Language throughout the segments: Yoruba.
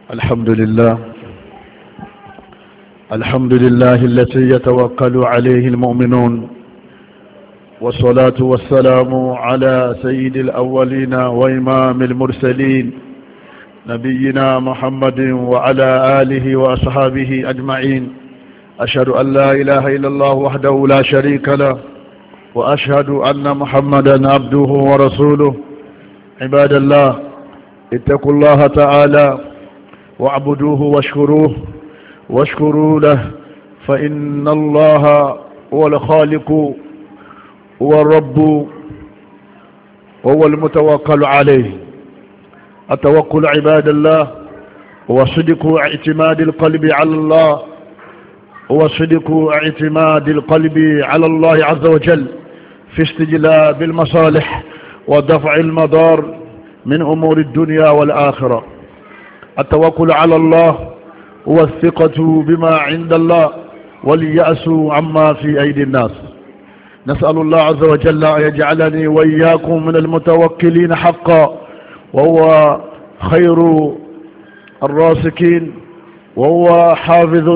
الحمد لله الحمد لله التي يتوكل عليه المؤمنون، والصلاة والسلام على سيد الأولين وإمام المرسلين نبينا محمد وعلى آله وأصحابه أجمعين. أشهد أن لا إله إلا الله وحده لا شريك له، وأشهد أن محمدا عبده ورسوله. عباد الله، اتقوا الله تعالى واعبدوه واشكروا له، فإن الله هو الخالق، هو الرب، وهو المتوكل عليه. التوكل عباد الله هو صدق اعتماد القلب على الله، هو صدق اعتماد القلب على الله عز وجل في استجلاب المصالح ودفع المضار من أمور الدنيا والآخرة. التوكل على الله هو الثقة بما عند الله واليأس عما في أيدي الناس. نسأل الله عز وجل أن يجعلني وإياكم من المتوكلين حقا، وهو خير الراسكين، وهو حافظ،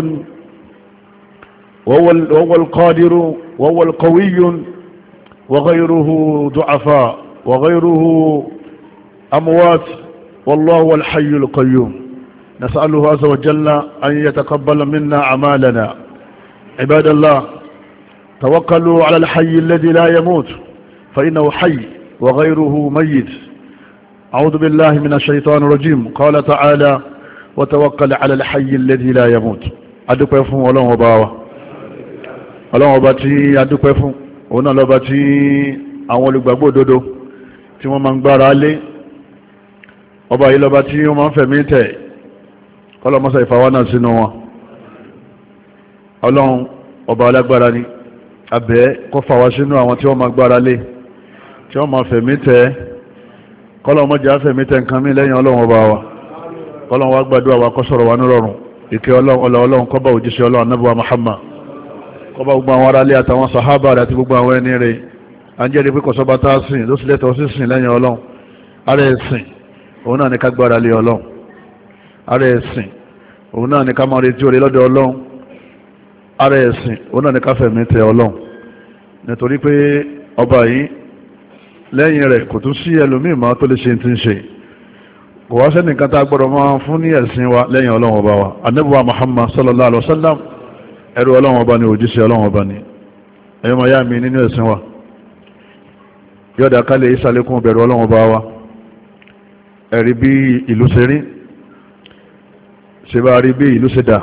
وهو القادر، وهو القوي، وغيره ضعفاء، وغيره أموات، والله هو الحي القيوم. نسأله عز وجل أن يتقبل منا أعمالنا. عباد الله، توكلوا على الحي الذي لا يموت، فإنه حي وغيره ميت. أعوذ بالله من الشيطان الرجيم. قال تعالى: وتوكل على الحي الذي لا يموت. adúpẹ́ fún Ọlọ́run ọba wa, Ọlọ́run ọba tí adúpẹ́ fún, òun náà lọ́ba tí àwọn olùgbàgbọ́ òdodo tí wọ́n máa ń gbára lé. Ọba yìí lọ́ba tí wọ́n máa ń fẹ̀mí tẹ̀. Ọlọ́mọsá ìfàwọ́ náà sínú wọn. Ọlọ́run ọba alágbára ni, abẹ́ kó fà wá sínú àwọn tí wọ́n máa gbára lé, tí wọ́n máa fẹ̀mí tẹ̀. Kọ́lọ́mọjà fẹ̀mí tẹ̀ nǹkan mí lẹ́yìn Ọlọ́run ọba wa. Kọ́lọ́run wá gbàdúrà wa kó sọ̀rọ̀ wa nírọ̀rùn. Ìkẹ́ Ọlọ́run kó bá òjíṣẹ́ Ọlọ́run Ànábì wa Muhammad, kó bá gbogbo àwọn aráalé àtàwọn sàhábà àti gbogbo àwọn ẹni rẹ̀. À ń jẹ́rìí pé kò sọ́ba tá a sìn ló sì lẹ́tọ̀ọ́ sí sìn lẹ́yìn Ọlọ́run. Ara ẹ̀sìn òun náà ní ká gbára lé Ọlọ́run. Ara ẹ̀sìn òun náà ní ká máa retí oore lọ́dọ̀ Ọlọ́run. Ara ẹ̀sìn òun náà ní ká fẹ̀mí tẹ Ọlọ́run. Nítorí pé ọba yìí lẹ́yìn rẹ̀ kò tún sí ẹlòmíì mọ́ tó lè ṣe ti ń ṣe. Kò wá sẹ́nìkan tá a gbọ́dọ̀ máa fún ní ẹ̀sìn wa lẹ́yìn Ọlọ́run ọba wa. Ànábì wa Muhammad sallallahu alaihi wasallam, ẹrú Ọlọ́run ọba ni, òjíṣẹ́ Ọlọ́run ọba ni. Ẹ̀yọ́ máa yá mi nínú ẹ̀sìn wa, yọ̀dà kálẹ̀ ìsàlékún bẹ̀rù Ọlọ́run ọba wa. Ẹ̀rí bí ìlú ṣe rí, ṣe bá rí bí ìlú ṣe dà.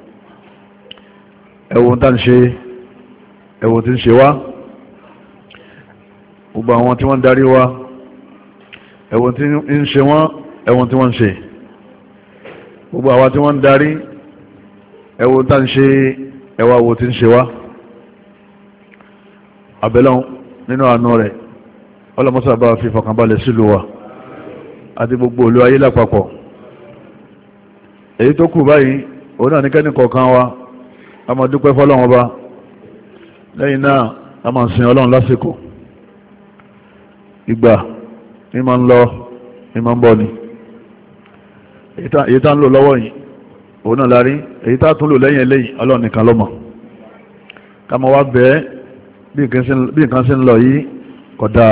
Ẹ̀wọ̀n tá ń ṣe, ẹ̀wọ̀n tí ń ṣe wá, gbogbo àwọn tí wọ́n ń darí wa, ẹ̀wọ̀n tí ń ṣe wọ́n, ẹ̀wọ̀n tí wọ́n ń ṣe. Gbogbo àwa tí wọ́n ń darí, ẹ̀wọ̀n tá ń ṣe, ẹ̀wà wo tí ń ṣe wá. Àbẹ̀lọ́n nínú àánú rẹ̀, ọlọ́mọ́sá bá fi fọkànbalẹ̀ sílùú wa àti gbogbo olú ayé lápapọ̀. Èyí tó kù báyìí, òun náà ní kẹ́ni kọ̀ọ̀kan wa a máa dúpẹ́ fọ́lọ́run ọba. Lẹ́yìn náà a máa sin Ọlọ́run lásìkò. Ìgbà ní máa ń lọ, ní máa ń bọ̀ ni. Èyí tá ń lò lọ́wọ́ yìí, òun náà lárí. Èyí tá tún lò lẹ́yìn eléyìí, Ọlọ́run nìkan ló mọ̀. Ká máa wá bẹ́ẹ̀ bí nǹkan sí ń lọ yìí kódà.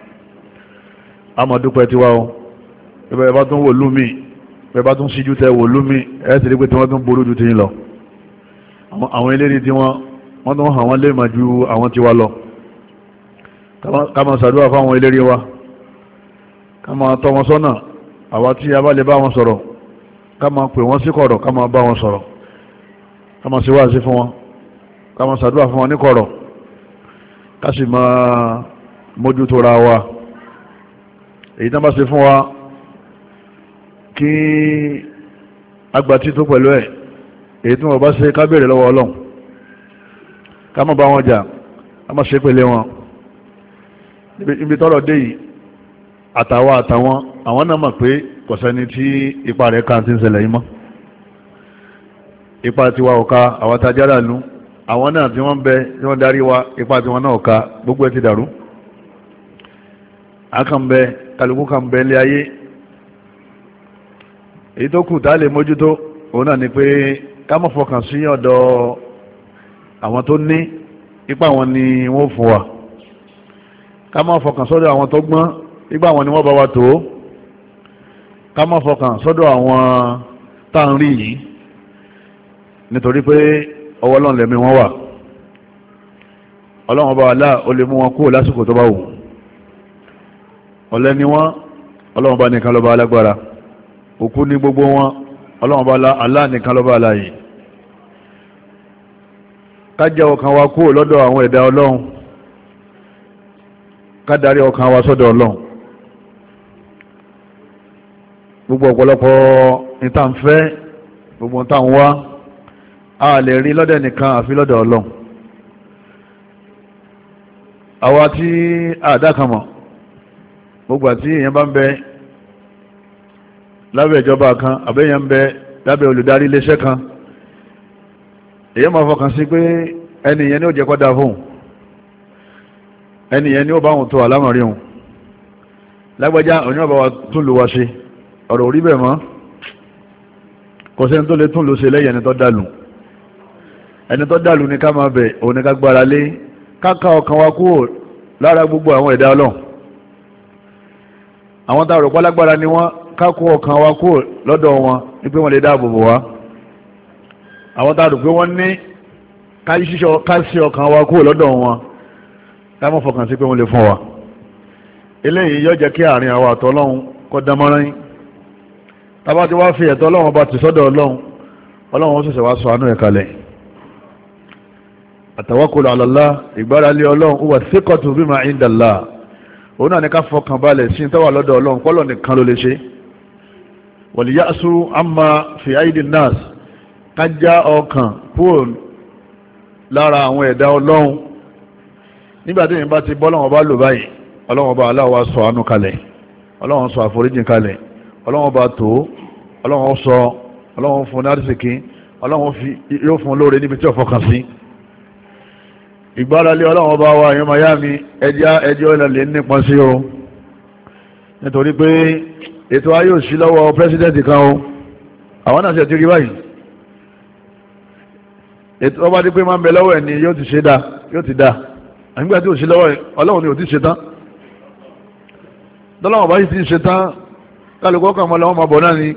A máa dúpẹ́ tiwa o. Bẹ́ẹ̀ bá tún wò lúmi, bẹ́ẹ̀ bá tún síjú tẹ wò lúmi, ẹ̀ ti rí pé tí wọ́n tún burú ju ti ń lọ. Àwọn eléré tí wọ́n tún hàn wọ́n lè mà ju àwọn tiwa lọ. Ká máa ṣàdúrà fáwọn eléré wa, ká máa tọ́ wọn sọ́nà. Àwa tí a bá lè bá wọn sọ̀rọ̀, ká máa pè wọ́n sí kọ̀rọ̀, ká máa bá wọn sọ̀rọ̀, ká máa ṣe wáàsí fún wọn, ká máa ṣàdúrà fún wọn ní kọ̀rọ̀, ká sì máa mójútó ra wa. Èyí tán bá ṣe fún wa kí agbàtí tó pẹ̀lú ẹ̀. Èyí tí wọ́n bá ṣe ká béèrè lọ́wọ́ Ọlọ́run, ká má bá wọn jà, ká má ṣe pẹ̀lẹ́ wọn. Ibi tọ́rọ̀ dé yìí, àtàwọn àwọn náà mọ̀ pé kò sẹ́ni tí ipa rẹ̀ ká ti ń ṣẹlẹ̀ yìí mọ́. Ipa tiwa ò ká, àwọn tajára nù, àwọn náà tí wọ́n bẹ tí wọ́n darí wa, ipa tiwọn náà ò ká, gbogbo ẹ̀ ti dàrú. A kàn bẹ, kálukú kàn bẹ ilé ayé èyí tó kù tá lè mójútó òun náà ni pé ká má fọkàn sí ọ̀dọ̀ àwọn tó ní ipá wọn ni wọ́n fún wa, ká má fọkàn sọ́dọ̀ àwọn tó gbọ́n ipá wọn ni wọ́n bá wa tó, ká má fọkàn sọ́dọ̀ àwọn tá ń rí yìí nítorí pé ọwọ́ Ọlọ́run lẹ̀mí wọn wà. Ọlọ́run ọba Allah ó lè mú wọn kúrò lásìkò tó bá wù. ọ̀lẹ ni wọ́n, Ọlọ́run ọba nìkan lọ́ba alágbára. òkú ní gbogbo wọn, Ọlọ́run ọba Allah nìkan lọ́ba aláyè. ká jẹ́ ọkàn wa kúrò lọ́dọ̀ àwọn ẹ̀dá Ọlọ́run, ká darí ọkàn wa sọ́dọ̀ Ọlọ́run. gbogbo ọ̀pọ̀lọpọ̀ níta ń fẹ́, gbogbo níta ń wá, a lè rí lọ́dọ̀ nìkan àfi lọ́dọ̀ Ọlọ́run. àwa tí àdákanmọ̀ gbogbo àti èèyàn bá ń bẹ lábẹ́ ìjọba kan àbẹ́yàn ń bẹ lábẹ́ olùdarí iléeṣẹ́ kan, èèyàn máa fọkàn sí pé ẹnìyẹn ni ó jẹ́ kọ́dá fóun, ẹnìyẹn ni ó bá wọn tó àlámọ̀rí òun. lágbájá òní ọba wa tún lù wá ṣe, ọ̀rọ̀ orí bẹ̀ mọ́, kò sẹ́ni tó lè tún lù ṣe lẹ́yìn ẹni tó dàlù. ẹni tó dàlù ni ká máa bẹ̀, òun ni ká gbára lé, káka ọkàn wa kúrò lára gbogbo àwọn ẹ̀dá Ọlọ́run. àwọn tá a rò pé lágbára ni wọ́n, ká kó ọkàn wa kúrò lọ́dọ̀ wọn ní pé wọ́n lè dáàbò bò wá. àwọn tá a rò pé wọ́n ní ká sí ọkàn wa kúrò lọ́dọ̀ wọn, ká má fọkàn sí pé wọ́n lè fún wa. eléyìí yóò jẹ́ kí àárín àwọn àtọ́ Ọlọ́run kó dánmọ́rán yín. tábà tí wàá fi ẹ̀tọ́ Ọlọ́run bá ti sọ́dọ̀ Ọlọ́run, Ọlọ́run ó ṣẹ̀ṣẹ̀ wá sọ àánú ẹ̀ kalẹ̀. àtawakkulu ala Allah, ìgbáralé Ọlọ́run, huwa thiqatu bima inda Allah. òun náà ní ká fọkàn balẹ̀ sí tó wà lọ́dọ̀ Ọlọ́run, pọ́lọ̀ nìkan ló lè ṣe. wal ya'su amma fi aidi nas, ká já ọkàn kúrò lára àwọn ẹ̀dá Ọlọ́run. nígbà tí èèyàn bá ti bọ́lọ́run bá lò báyìí, Ọlọ́run bá Allah wá sọ àánú kalẹ̀, Ọlọ́run sọ àforíjìn kalẹ̀, Ọlọ́run bá tó, Ọlọ́run fún nárísìkí, Ọlọ́run yóò fún lóore níbi tí ó fọkàn sí. ìgbáralé Ọlọ́run bá wa èèyàn miami ẹjọ́ ìlàlẹ̀ nípọn sí o, nítorí pé ètò ayé òsì lọ́wọ́ pẹ́sidẹ́ntì kan o, àwọn náà ṣe ti rí báyìí. ètò ọba dípé máa ń bẹ lọ́wọ́ ẹ̀ ni yóò ti ṣe dá, yóò ti dá. àgbà tí òsì lọ́wọ́ Ọlọ́run ni ò ti ṣe tán. tọ́lọ́wọ́n bá yìí ti ṣe tán, kálukọ́ kan mọ́ lọ́wọ́ máa bọ̀ náà ni.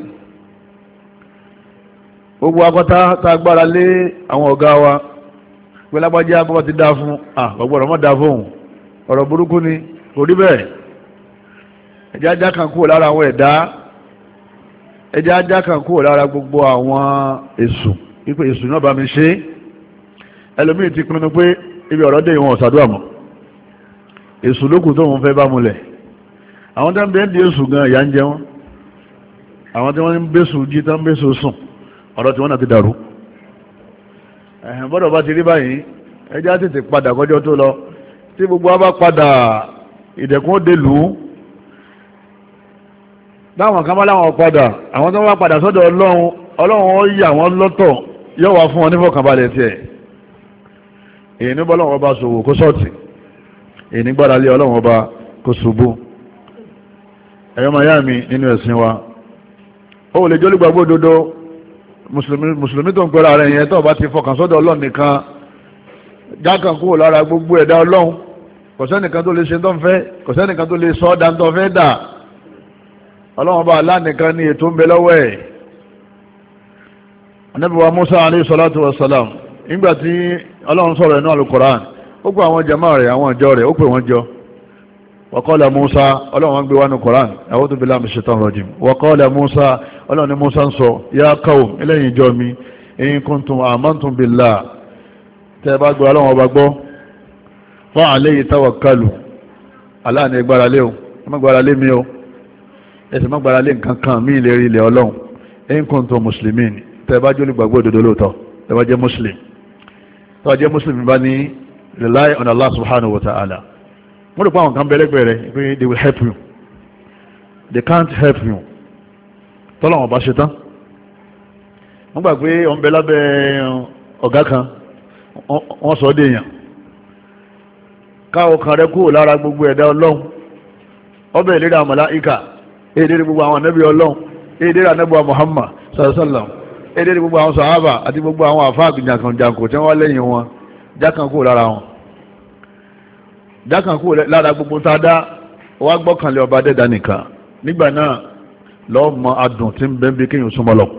gbogbo akọ́tá tá a gbára lé àwọn ọ̀gá wa pé lágbájá bọ́ ti dá fún ọgbọ̀rọ̀ mọ́ dá fóun, ọ̀rọ̀ burúkú ni, kò rí bẹ́ẹ̀. ẹjẹ́ ajá kan kúrò lára àwọn ẹ̀dá, ẹjẹ́ ajá kan kúrò lára gbogbo àwọn èṣù, wípé èṣù náà bá mi ṣe. ẹlòmíì ti pinnu pé ibi ọ̀rọ̀ dé ìwọ̀n ọ̀sàdúrà mọ́, èṣù lókù tó ń fẹ́ bá múlẹ̀. àwọn tó ń bẹ́ẹ̀ di èṣù gan ìyà ń jẹ wọ́n, àwọn tí wọ́n ń bẹ́ṣù jí tó ń bẹ́ṣù sùn, ọ̀rọ̀ tí wọ́n náà ti dàrú. bọ́dọ̀ bá ti rí báyìí, ẹjẹ́ á tètè padà kọjọ́ tó lọ. tí gbogbo wa bá padà, ìdẹ̀kùn ó dé lù ú. láwọn kan bá láwọn padà, àwọn tó wá padà sọ́dọ̀ Ọlọ́run ó yà wọ́n lọ́tọ̀, yóò wá fún wọn nífọ̀kànbalẹ̀ tiẹ̀. èyí ní bọ́lọ́run ọba ṣòwò kó sọ́ọ̀tì, èyí ní gbára lé Ọlọ́run ọba kó ṣubú. ẹ̀yọ́ máa yá mi nínú ẹ̀sìn wa, ó lè jólúgbàgbọ́ òdodo mùsùlùmí tó ń pẹ́ra rẹ̀ yẹn tó bá ti fọkàn sọ́dọ̀ Ọlọ́run nìkan, jákàn kúrò lára gbogbo ẹ̀dá Ọlọ́run. kò sẹ́nìkan tó lè ṣe tó ń fẹ́, kò sẹ́nìkan tó lè sọ ọ́ dáńtọ́ fẹ́ dà. Ọlọ́run bá Allah nìkan ní ètò ń bẹ lọ́wọ́ ẹ̀. Ànábì wa Musa alayhi salatu wa salam, nígbà tí Ọlọ́run sọ̀rọ̀ inú Al-Qur'an, ó gbọ́ àwọn jama rẹ̀, àwọn ìjọ rẹ̀, ó pè wọ́n jọ. Wa qala Musa, Ọlọ́run wọn gbé wá ní Qur'an, a'udhu billahi minash shaitanir rajim. Wa qala Musa, Ọlọ́run ni Musa ń sọ, ya qawm, eléyìí ìjọ mi, in kuntum amantum billah, tẹ́ bá gbọ́ Ọlọ́run ọba gbọ́, fa alayhi tawakkalu, Allah ni gbára lé o, má gbára lé mi o, ẹsẹ̀ má gbára lé nǹkan kan mí ìlérí ilẹ̀ Ọlọ́run. in kuntum muslimin, tẹ́ bá jẹ́ olùgbàgbọ́ òdodo lóòótọ́, tẹ́ bá jẹ́ muslim, tẹ́ bá jẹ́ muslim bá ní rely on Allah subhanahu wa ta'ala. wọ́n rò pé àwọn kan bẹ̀rẹ̀gbẹ̀rẹ̀ pé they will help you, they can't help you tọ́lọ́wọ́n bá ṣe tán. wọ́n gbà pé ọ̀n bẹ lábẹ́ ọ̀gá kan, wọ́n sọ ọ́ dèèyàn. káwọ́ kan rẹ kúrò lára gbogbo ẹ̀dá Ọlọ́run, ọbẹ̀ ìlérí àwọn màláíkà, èdè gbogbo àwọn ànábì Ọlọ́run, èdè rẹ̀ anábọ̀ Muhammad sallallahu alaihi wasallam èdè rẹ̀ gbogbo àwọn sàhábà àti gbogbo àwọn àfáà jàǹkànjàǹkò tí wọ́n lẹ́yìn wọn jákànkú lára wọn jákànkú lára gbogbo tá a dá wá gbọ́kànlé ọba dẹ́dà nìkan nígbà náà lọ́ọ́ mọ adùn tí ń bẹ́ẹ̀ bí kéèyàn súnmọ́ lọ.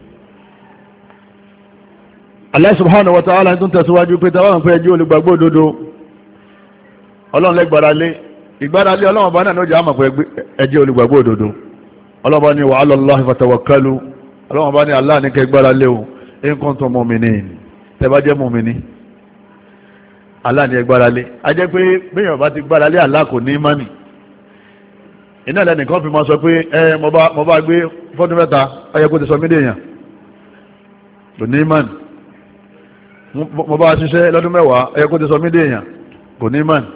Allah subhanahu wa ta'ala tó ń tẹ̀síwájú pé tàwọn pé ẹjẹ́ olùgbàgbọ́ òdodo ọlọ́run lẹ́gbàrá lé ìgbàrá lé ọlọ́run bá náà ló jẹ́ àmọ̀ pé ẹjẹ́ olùgbàgbọ́ òdodo ọlọ́run bá ní wa 'ala Allahi fatawakkalu ọlọ́run bá ní Allah ní kẹ́ gbára lé o in kuntum mu'minin tẹ́ bá jẹ́ mùmìnì Allah ní ẹgbára lé a jẹ́ pé bẹ́yàn bá ti gbára lé Allah kò ní mánì iná lẹ́nìkan fi máa sọ pé mo bá gbé fọ́dún mẹ́ta ọyẹ kó ti sọ mí dèèyàn kò ní mánì mo bá ṣiṣẹ́ lọ́dún mẹ́wàá ọyẹ kó ti sọ mí dèèyàn kò ní mánì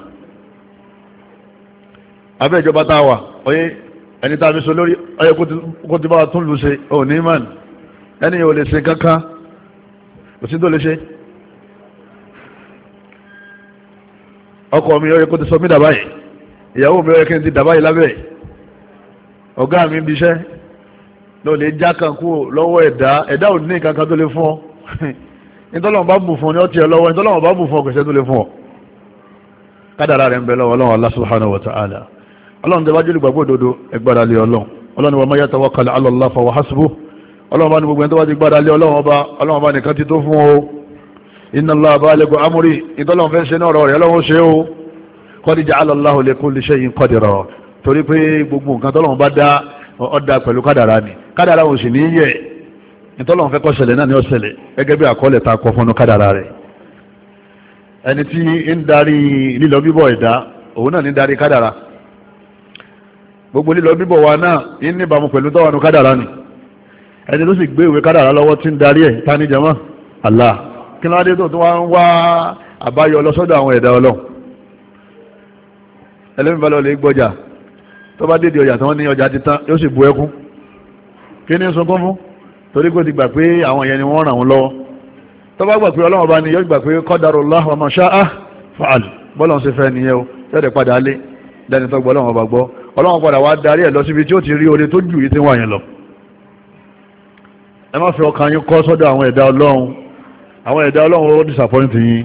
abẹ́ ìjọba tá a wà ọyẹ ẹni tá a fi so lórí ọyẹ kó ti bá tún lù ṣe ò ní mánì ẹni yóò lè ṣe kankan kò sí tó lè ṣe ọkọ mi ọyẹ kó ti sọ mí dàbáyé ìyàwó mi ọyẹ kí n ti dàbáyé lábẹ́ ọ̀gá mi bí iṣẹ́ ló lè já kan kú lọ́wọ́ ẹ̀dá ò ní kankan tó lè fún ọ nítọ́lọ́wọ́n bá bù fún ọ ní ọtí ẹ lọ́wọ́ nítọ́lọ́wọ́n bá bù fún ọ kò ṣe tó lè fún ọ kádàrá rẹ̀ ń bẹ lọ́wọ́ ọlọ́run Allah subhanahu wa ta'ala ọlọ́run tẹ́ bá jẹ́ olùgbàgbọ́ òdodo ẹgbàdà lé ọlọ́run wa man yatawakkal ala Allah fa huwa hasbuh ọlọ́run bá ní gbogbo ẹni tó bá ti gbàdà lé ọlọ́run bá nìkan ti tó fún o inna Allaha balighu amri nítọ́lọ́wọ́n fẹ́ ṣe náà rọ̀ rẹ̀ ọlọ́run ṣe o qad ja'ala Allahu li kulli shay'in qadra torí pé gbogbo nǹkan tọ́lọ́run bá dá ọ̀dà pẹ̀lú kádàrá ni kádàrá ò sì ní yẹ nítọ́lọ́run fẹ́ kó ṣẹlẹ̀ náà ni ó ṣẹlẹ̀ gẹ́gẹ́ bí àkọọ́lẹ̀ ta kọ fún kádàrá rẹ̀ ẹni tí ń darí lílọ bíbọ̀ ẹ̀dá òun náà ní darí kádàrá gbogbo lílọ bíbọ̀ wa náà ń níbàámu pẹ̀lú tọ́wọ́nù kádàrá ni ẹni tó sì gbé ìwé kádàrá lọ́wọ́ tí ń darí ẹ̀ ta ní jama Allah kí ló dé tó tó wá ń wá àbáyọ lọ́sọ́dọ̀ àwọn ẹ̀dá ọlọ́run ẹlẹ́mìbalọ̀ lè gbọ́jà tó bá dédé ọjà tí wọ́n ní ọjà ti tán yóò sì bu ẹkún kí ní sunkún fún torí kó ti gbà pé àwọn yẹn ni wọ́n ràn wọ́n lọ́wọ́ tó bá gbà pé ọlọ́run bá ní yóò gbà pé qadarullah wa ma sha'a fa'al bọ́lọ̀ ń ṣe fẹ́ nìyẹn o yóò padà lé lẹ́ni tó gbọ́ ọlọ́run bá gbọ́ ọlọ́run padà wá darí ẹ̀ lọ síbi tí ó ti rí oore tó jù yìí tí wọ́n yẹn lọ ẹ má fi ọkàn yín kọ́ sọ́dọ̀ àwọn ẹ̀dá ọlọ́run ó disappoint yín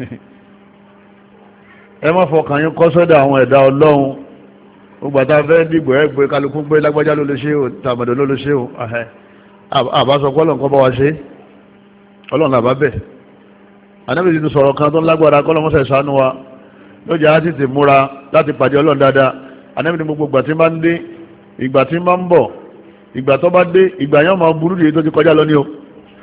ẹ má fi ọkàn yín kọ́ sọ́dọ̀ àwọn ẹ̀dá ọlọ́run gbogbo àtàfẹ́ dìgbò ẹgbẹ́ kálukú gbé lágbájá ló lè ṣe o tàbàdàn ló lè ṣe o àbáṣọ pọ́lọ̀ nǹkan bá wa ṣe ọlọ́run làbá bẹ̀ anábìsí ti sọ̀rọ̀ kan tó ń lágbára kọ́lọ́mọ́sẹ̀ ṣàánú wa ló jẹ́ àti ti múra láti pàdé ọlọ́run dáadáa anábìsí gbogbo ìgbà tí bá ń dé ìgbà tí bá ń bọ̀ ìgbà tó bá dé ìgbà yẹn máa burú dìde tó ti kọjá lọ ní o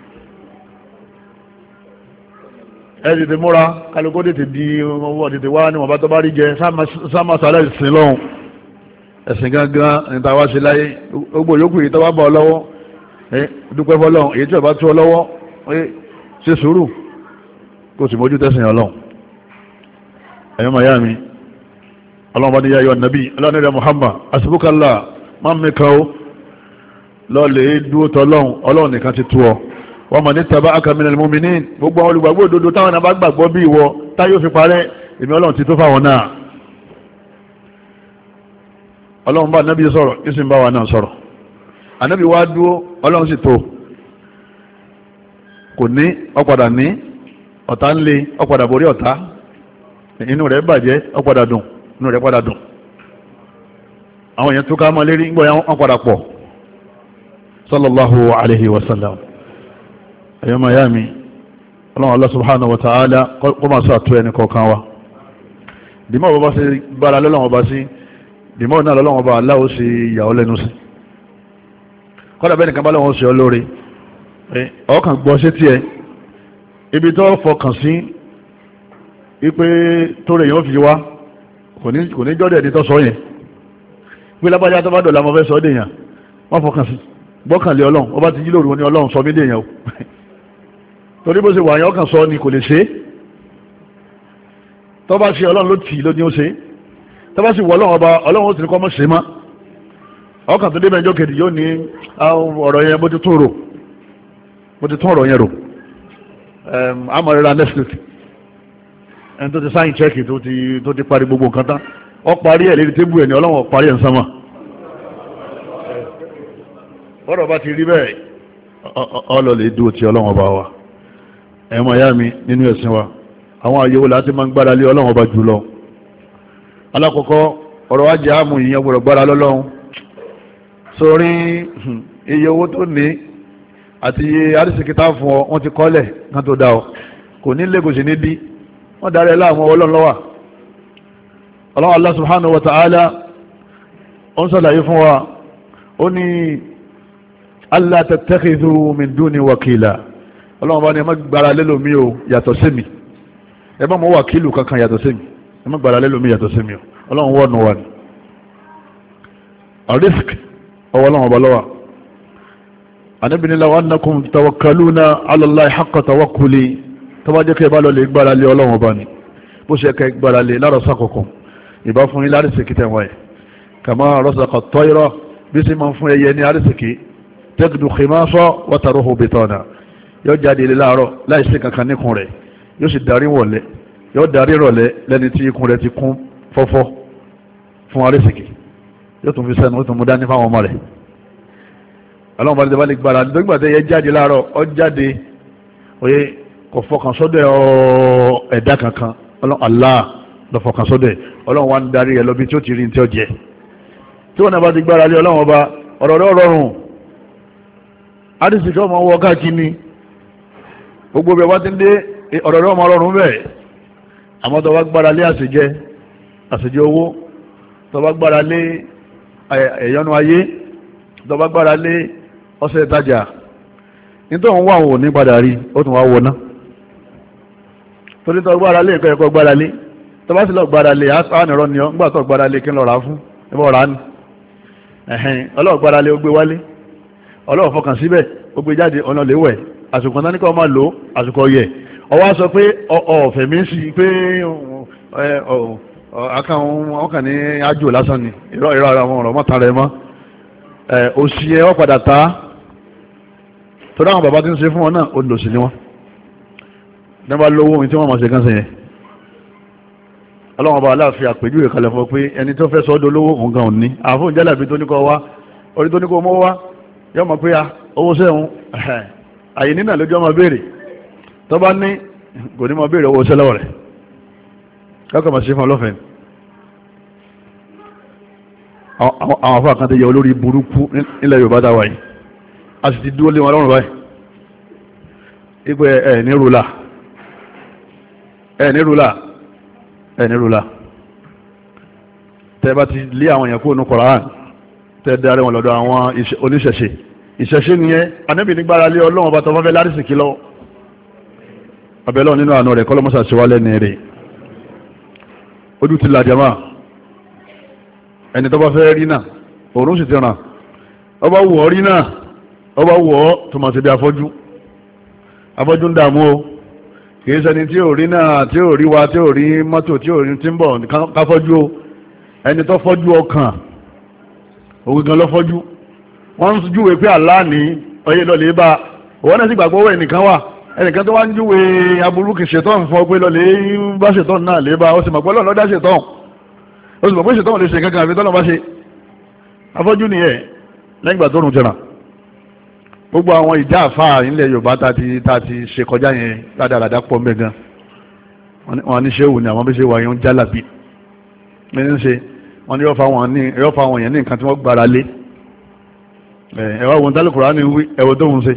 ẹ ti ti múra kálukú tètè di owó tètè wá ní wọn bá tó bá rí jẹ sáàmà sálẹ̀ ìsìn lọ́hùn ẹ̀sìn gangan níta wá sí láyé gbogbo yòókù yìí tó bá bọ̀ lọ́wọ́ dúpẹ́ fọlọ́hùn èyí tí ó bá tó ọ lọ́wọ́ ṣe sùúrù kó sì mójú tẹ́sìn ọlọ́hùn ẹ̀yọ́ màyá mi ọlọ́run bá ní yáyọ nàbí ọlọ́run rẹ̀ Muhammad asibúkàlá máa ń mẹ́ka ó lọ́ọ̀lẹ̀ dúró tọ́lọ́hùn ọlọ́run nìkan ti tú ọ wọ́n mọ̀ ní tàbá akamínà mu'minin gbogbo àwọn olùgbàgbọ́ òdodo táwọn náà bá gbàgbọ́ bí ìwọ táyé ó fi parẹ́ èmi ọlọ́run ti tó fáwọn náà ọlọ́run bá nábì sọ̀rọ̀ ìsìn bá wa náà sọ̀rọ̀ ànábì wá dúró ọlọ́run sì tó kò ní ọ̀padà ní ọ̀tá ń le ọ̀padà borí ọ̀tá inú rẹ̀ bàjẹ́ ọ̀padà dùn inú rẹ̀ padà dùn àwọn èèyàn tó ká mọ́ lérí gbọ́ wọn padà pọ̀ sallallahu alaihi wasallam ẹ̀yọ́ miami ọlọ́run Allah subhanahu wa ta'ala kó máa sọ àtú ẹni kọ̀ọ̀kan wa dìmọ́ ọba sí gbára lọ́lọ́run ọba sí dìmọ́ náà lọ́lọ́run ọba aláwọ̀ sí ìyàwó lẹ́nu sí kọ́dà bẹ́ẹ̀ nìkan bá lọ́wọ́ sí ọlọ́re ọkàn gbọ́ sí tiẹ̀ ibi tó fọkàn sí wípé tó rẹ̀ yóò fi wá kò ní jọ́dẹ̀ ẹni tó sọ yẹn pé lábájá tó bá dọ̀la mo fẹ́ sọ ọ́ dèèyàn wọ́n fọkàn sí gbọ́kànlé ọlọ́run ọba ti jí lóru ní ọlọ́run sọ mí dèèyàn o torí bó ṣe wà yẹn ọkàn sọ ni kò lè ṣe tó bá ṣe ọlọ́run ló tì í ló ní ó ṣe tó bá sì wọ ọlọ́run ọba ọlọ́run ó ti ní kọ́ mọ́ ṣe má ọkàn tó dé mẹ́jọ kejì yóò ní ọ̀rọ̀ yẹn bó ti tún ọ̀rọ̀ yẹn rò amọ̀rẹ́ra next week ẹni tó ti sáyìn chẹ́ẹ̀kì tó ti parí gbogbo nǹkan tán ọ parí ẹ̀ lérí tébù ẹ̀ ní ọlọ́run parí ẹ̀ ń sánmà ọ̀rọ̀ bá ti rí bẹ́ẹ̀ ọlọ́lẹ̀ dúró ti ọlọ́run ọba wa ẹ̀mọ̀ ìyá mi nínú ẹ̀sìn wa àwọn àyẹ̀wò láti máa ń gbára lé ọlọ́run ọba jùlọ alákọ̀ọ́kọ́ ọ̀rọ̀ ajé àmú ìyẹn gbọ́dọ̀ gbára lọ́lọ́run sórí iye owó tó ní àti iye arísìkítà fún ọ wọ́n ti kọ́lẹ̀ kan tó dá ọ kò ní lẹ́gùsì ní bí wọ́n darí láàmú ọlọ́run lọ́wà ọlọ́run Allah subhanahu wa ta'ala ó ń sàlàyé fún wa ó ní alla tattakhidhu min duni wakila ọlọ́run bá ní ẹ má gbára lélòmí o yàtọ̀ sí mi ẹ má mọ́ wàkílù kankan yàtọ̀ sí mi ẹ má gbára lélòmí yàtọ̀ sí mi o ọlọ́run wọ́n nù wà ní àrísìk ọwọ́ ọlọ́run ọba lọ́wà Ànábì law annakum tawakkaluna ala Allahi haqqa tawakkuli tó bá jẹ́ kẹ́ bá lọ lè gbára lé ọlọ́run ọba ni bó ṣe kẹ́ gbára lé lárọ̀ sákòókò ìbá fún yín lárísìkí tẹ̀ wáyé kama razaqa at-tayra bí sí máa ń fún ẹyẹ ní àrísìkí tẹ́gùdù khimasa wa taruhu bitana yóò jáde ilé láàárọ̀ láìsí kankan níkùn rẹ̀ yóò sì darí wọ̀lẹ́ yóò darí rọ̀lẹ́ lẹ́ni tí ikùn rẹ̀ ti kún fọ́fọ́ fún àrísìkí yóò tún fi sẹ́nu ó tún mú dání fáwọn ọmọ rẹ̀ ọlọ́run bá lè gbára nígbà tẹ́ yẹ jáde láàárọ̀ ọ jáde oye kò fọkàn sọ́dọ̀ ẹ̀dá kankan ọlọ́run Allah lọ fọkàn sọ́dọ̀ ọlọ́run wa ń darí ẹ lọ bí tí ó ti rí ní tí ó jẹ tí wọn náà bá ti gbára lé ọlọ́run ọba ọ̀rọ̀ rẹ̀ rọrùn àdìsí kí ọmọ wọ káàkiri gbogbo bẹ̀ wá ti ń dé ọ̀rọ̀ rẹ̀ ọmọ rọrùn bẹ́ẹ̀ àmọ́ tó bá gbára lé àṣejẹ owó tó bá gbára lé ẹ̀yọ́nú ayé tó bá gbára lé ọ̀sẹ̀ ìtajà nítorí wọn wà wọn ò ní padà rí ó tún wá wọná torí tó gbára lé ẹ̀kọ́ ẹ̀kọ́ gbára lé tó bá sì lọ gbára lé àánìrọ̀ ni ọ́ ńgbà tó gbára lé kí ń lọ rà fún ẹbọ̀ rà ní ọlọ́ọ̀ gbára lé ó gbé wálé ọlọ́ọ̀ fọkàn síbẹ̀ ó gbé jáde ọ̀nà léwẹ̀ àsìkò náà ní kọ́ máa lò àsìkò yẹ ọwọ́ sọ pé ọ̀fẹ́ mi sí pé ọkàn ní ájò lásán ni ìrọ̀ ara wọn ọ̀rọ̀ mọ́ta rẹ̀ mọ́ òsì ẹ̀ wọ́n padà ta tó dáhùn bàbá tí ń ṣe fún wọn náà ó lò sí ni wọn nígbà lówó ohun tí wọ́n mọ̀ ṣe kán sí yẹn ọlọ́wọ́n bá aláàfin àpèjúwe kalẹ̀ fún pé ẹni tó fẹ́ sọ́dọ̀ lówó nǹkan ò ní àfóhùn jálàbí tó ní kọ́ wá orí tó ní kọ́ mọ́ wá yọ mọ̀ pé owó sẹ́hun àyè nínà lójú ọmọ béèrè tó bá ní kò ní mọ béèrè owó sẹ́lẹ̀wọ̀ rẹ̀ kọ́kọ́ mọ̀ sí fún ọlọ́fẹ́ àwọn afọ àkàntẹ́ yẹ olórí burúkú nílẹ̀ Yorùbá dáwà yìí a sì ti dúró lé wọn lọ́rùn báyìí ipò ẹ̀ ní rúlà tẹ́ bá ti lé àwọn èèyàn kúrò ní Kùránì tẹ́ darí wọn lọ́dọ̀ àwọn oníṣẹ̀ṣe ìṣẹ̀ṣe nìyẹn Ànábì nígbàrá lé Ọlọ́run bá tọ́fọ́fẹ́ lárísìkí lọ́wọ́ abẹ́lọ́ nínú àánú rẹ̀ kọ́lọ́mọ́sà sí wálẹ̀ ní rẹ̀ ojú ti là jama ẹni tó bá fẹ́ rí náà òórùn sì ti ràn ọba wù ọ́ rí náà ọba wù ọ́ tó máa ṣe bí afọ́jú ń dààmú o kìí ṣẹni tí ò rí náà tí ò rí wa tí ò rí mọ́tò tí ò rí tí ń bọ̀ káfọ́jú o ẹni tó fọ́jú ọkàn òun gan lọ fọ́jú wọ́n ń júwe pé àlá ní ọyẹ́ lọ́lẹ̀ bá òwọ́n náà sì gbàgbọ́ owó ẹnìkan wà ẹnìkan tó wá ń júwe aburú kì ṣetán fún ọ pé lọ́lẹ̀ bá ṣetán náà lè bá ó sì mọ̀ pé lọ́nà dá ṣetán ó sì mọ̀ pé ṣetán lè ṣe kankan àfi tọ́nà bá ṣe afọ́jú nìyẹn lẹ́yìn ìgbà tó rùn jẹrà gbogbo àwọn ìjà àfáà ilẹ̀ Yorùbá tá ti ṣe kọjá yẹn ládàradà pọ̀ mẹ́ gan wọn ní ṣéwù ni àwọn bí ṣe wà yẹn ń jálàbí ní ṣe wọn ní yọ́fà wọn yẹn ní nǹkan tí wọ́n gbára lé ẹ̀wọ́ wọn tálẹ̀ Kùránì wí ẹ̀wọ́ tó ń ṣe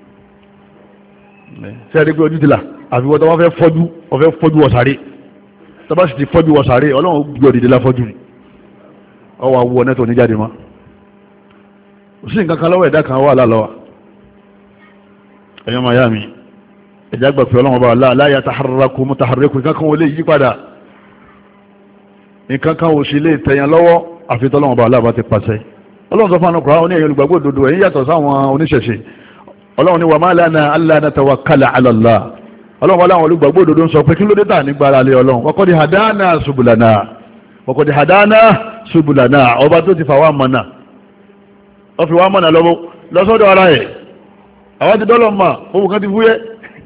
ṣe é rí pé ojú ti là àfi wọ́n tó wọ́n fẹ́ fọ́jú wọ̀sàrí tó bá sì ti fọ́jú wọ̀sàrí Ọlọ́run gbé òdìdí láfọ́jú ni ọwọ́ àwọ̀ nẹ́tò oníjáde mọ́ sí nǹkan kan lọ́wọ́ ẹ̀dá kan wà lálọ́wà ẹ̀yọ́ miami ẹ̀já gbà pé Ọlọ́run bá la yataharraku mutaharriku kankan wọlé yí padà nǹkan kan ò sí lè tẹ̀yàn lọ́wọ́ àfi tọ́lọ́run bá aláàbá ti pàṣẹ Ọlọ́run sọ fún àwọn ọkùnrin oní ẹ̀yọ́ olùgbàgbọ́ òdodo ẹ̀yìn yàtọ̀ sáwọn oníṣẹ̀ṣe Ọlọ́run ni wa ma lana alla natawakkala ala Allah Ọlọ́run wà láwọn olùgbàgbọ́ òdodo ń sọ pé kí ló dé tà ní gbára lé Ọlọ́run wa qad hadana subulana ọba tó ti fà wá mọ̀nà ọ fi wá mọ̀nà lọ́sọ́dọ̀ ara ẹ̀ àwọn ti dọ́lọ̀ mà owó kan ti fúyẹ́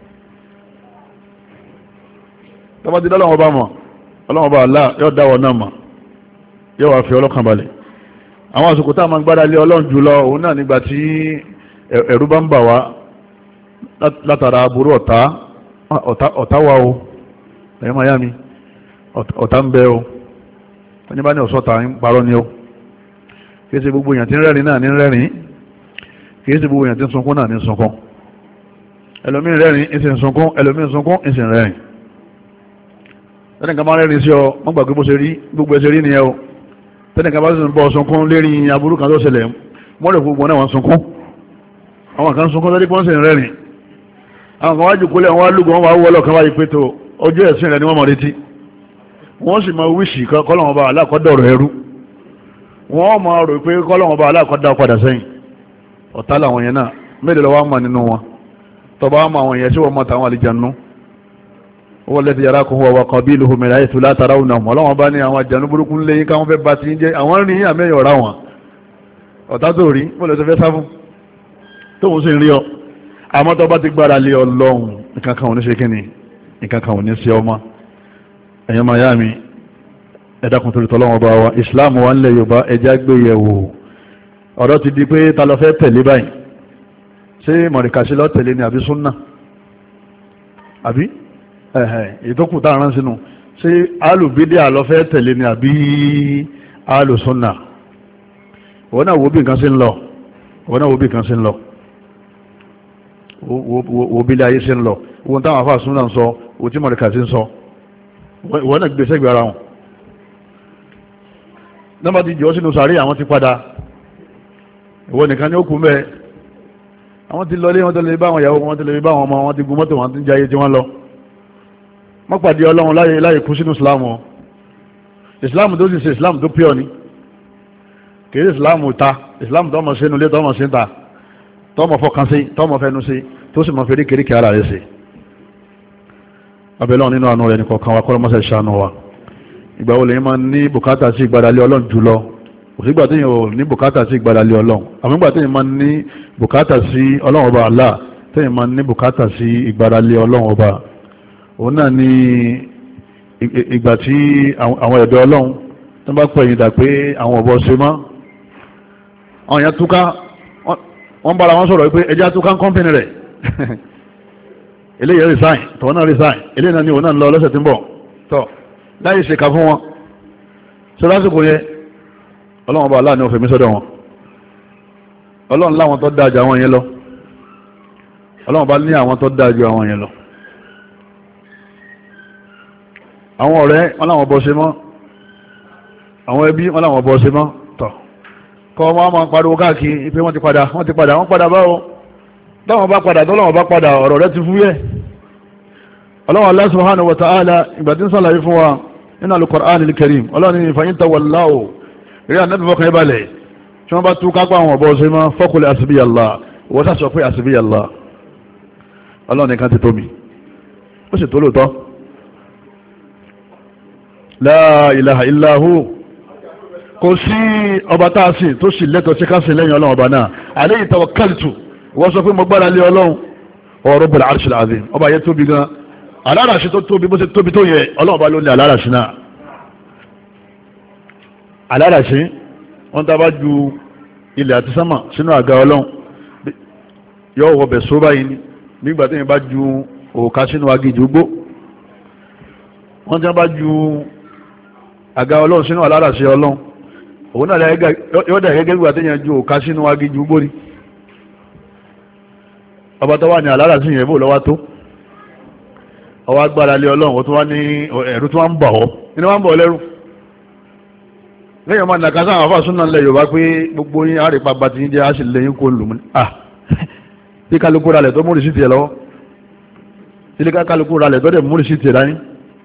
tọ́bá ti dọ́lọ̀ ọba mọ̀ Ọlọ́run ọba Allah yóò dáwọ̀ náà mà yóò wá fi ọlọ́kàn balẹ̀ àwọn àsìkò tá a máa gbára lé ọlọ́run jùlọ òun náà nígbà tí ẹ̀rù bá ń bà wá látara aburú ọ̀tá wa o ẹ̀yẹ́ miami ọ̀tá ń bẹ o ẹni bá ní ọ̀sọ́ta ń parọ́ ni o kìí ṣe gbogbo èèyàn tí ń rẹ́rìn náà ní rẹ́rìn kìí ṣe gbogbo èèyàn tí ń sunkún náà ní sunkún ẹlòmí rẹ́rìn ìsìn sunkún ẹlòmí sunkún ìsìn rẹ́rìn tẹ́nìkan máa rẹ́rìn sí ọ wọ́n gbàgbé bó ṣe rí gbogbo ẹsẹ̀ rí nìyẹn o tẹ́nìkan bá sì ń bọ́ sunkún lérí aburú kan tó ṣẹlẹ̀ mọ́rẹ̀ gbogbo náà wọ́n sunkún àwọn kan sunkún lórí pọ́n sì ń rẹ́rìn àwọn kan wájú kólẹ̀ wọn wá lúgọ wọn wá wọ́lọ̀ kan wáyé pé tó ojú ẹ̀sìn rẹ̀ ni wọ́n mọ̀ retí wọ́n sì máa wíṣì kọ́lọ́wọ́n bá aláàkọ́dọ̀rọ̀ ẹrú wọ́n máa rò pé kọ́lọ́wọ́n bá aláàkọ́dá padà sẹ́yìn ọ̀tá làwọn yẹn náà mélòó lọ́wọ́ mọ̀ nínú wọn tọba mọ̀ àwọn yẹn sí wọ́n mọ̀ tàwọn àlìjànú wọ́n lẹ́ti yàrá kún wọ́n wọ́kọ̀ bí ìlú mẹ́rin ayé tó látara òun náà ọlọ́wọ́n bá ní àwọn àjànú burúkú ń léyìn káwọn fẹ́ bá ti ń jẹ́ àwọn rìn àmẹ́yìn ọ̀rá wọn ọ̀tá tó rí wọ́n lè tó fẹ́ sáfún tóun sì ń rí ọ àmọ́ tó bá ti gbára lé Ọlọ́run nǹkan kan ò ní ṣe kíni nǹkan kan ò ní ṣe ọmọ ẹ̀yọ́ miami ẹ̀dàkùn torí tọ́lọ́wọ́n bá wa islam wa nílẹ̀ yorùbá ẹja gbé yẹ̀wò ọ̀rọ̀ ti di pé ta ló fẹ́ tẹ̀lé báyìí ṣé mọ̀rìkàṣí ló tẹ̀lé ni àbí súnà àbí ìtókù tá a rán sínú ṣé alùbídíà ló fẹ́ tẹ̀lé ni àbí alùsúnà wọ́n náà wo bí nǹkan ṣe ń lọ wọ́n náà wo bí nǹkan ṣe ń lọ wo bí ilé ayé ṣe ń lọ wọ́n táwọn afá súnà ń sọ wọ́n tí mọ̀rìkàṣí ń sọ wọ́n náà gbèsè gbé ara wọn nọ́mbà ti jọ sínú sàárè àwọn ti padà ìwọ nìkan ní ó kú mẹ́ àwọn ti lọlé wọn tó lè bá àwọn ìyàwó wọn tó lè bá àwọn ọmọ wọn ti gun mọ́tò wọn ti ń jayé tí wọ́n lọ wọ́n pàdé ọlọ́run láyé kú sínú islam wọn islam tó sì ṣe islam tó pure ni kì í islam ta islam tó mọ̀ sínú ilé tó mọ̀ sí ta tó mọ̀ fọkàn sí tó mọ̀ fẹnu sí tó sì mọ̀ fèrè kéríkì ara rẹ̀ sí abẹ́lọ́run nínú àánú rẹ̀ nìkan kan wa kọ́ mọ́sẹ̀ ṣàánú wa ìgbà wo lèyìn máa ní bùkátà sí ìgbàdàlẹ̀ ọlọ́run jùlọ òsígbà tí yìí ní bùkátà sí ìgbàdàlẹ̀ ọlọ́run àmúgbà tí yìí máa ní bùkátà sí ọlọ́run ọba Allah tí yìí máa ní bùkátà sí ìgbàdàlẹ̀ ọlọ́run ọba òun náà ní ìgbà tí àwọn ẹ̀dọ́ ọlọ́run tó bá pẹ̀yìn dà pé àwọn ọ̀bọ ṣe mọ́ àwọn èèyàn túká wọ́n bára wọn sọ̀rọ̀ pé ẹjá túká kọ́mpìnì rẹ̀ eléyìí resign tọ́wọ́n náà resign eléyìí náà ni òun náà lọ lọ́sẹ̀ tí ń bọ̀ tọ́ láyé ṣe ká fún wọn ṣe lásìkò yẹ ọlọ́run ọba aláàánú òfin mi sọ́dọ̀ wọn ọlọ́run láwọn tó dájú àwọn yẹn lọ ọlọ́run bá ní àwọn tó dájú àwọn yẹn lọ àwọn ọ̀rẹ́ wọn láwọn bọ́ ṣe mọ́ àwọn ẹbí wọn láwọn bọ́ ṣe mọ́ tọ̀ kọ́ wọn máa pariwo káàkiri pé wọ́n ti padà báwo táwọn bá padà tọ́lọ́wọ́n bá padà ọ̀rọ̀ rẹ ti fúyẹ́ ọlọ́run Allah subhanahu wa ta'ala ìgbà tí ń sàlàyé fún wa nínú al-Qur'an al-Karim ọlọ́run ní fa in tawallaw rí ànábì fọkàn ìbàlẹ̀ tí wọ́n bá tú kápá àwọn ọ̀bọ̀ ṣe máa faqul hasbiyallah wọ́n sá sọ pé hasbiyallah ọlọ́run nìkan ti tó mi ó sì tó lóòótọ́ la ilaha illa hu kò sí ọba tá a sìn tó sì lẹ́tọ̀ọ́ sí ká sìn lẹ́yìn ọlọ́run ọba náà alayhi tawakkaltu wọ́n sọ pé mo gbára lé ọlọ́run Rabbul Arshil Azim ọba yẹn tóbi gan aláràṣí tó tóbi bó ṣe tóbi tó yẹ ọlọ́run bá ló ní aláràṣí náà aláràṣí wọ́n tá bá ju ilẹ̀ àti sánmà sínú àga ọlọ́run yóò wọ bẹ̀ só báyìí nígbà tí yẹn bá ju òkà sínú agijì ugbó wọ́n tí wọ́n bá ju àga ọlọ́run sínú aláràṣí ọlọ́run òun náà yóò dẹ̀ gẹ́gẹ́ nígbà tí yẹn ju òkà sínú agijì ugbó ni ọba tó wà ní aláràṣí yẹn bó lọ́wọ́ tó ọwọ́ agbára lé ọlọ́run ó tún wá ní ẹ̀rú tó wá ń bọ̀ ọ́ nínú wá ń bọ̀ lẹ́rù lẹ́yìn ọmọ nàka sáwọn afá súnà ńlẹ̀ Yorùbá pé gbogbo yín àrípa bá ti ń jẹ́ àṣì lẹ́yìn kó lù mí tí kálukú ralẹ̀ tó múrì sí tiẹ̀ lọ́wọ́ tí kálukú ralẹ̀ tó dẹ̀ múrì sí tiẹ̀ dání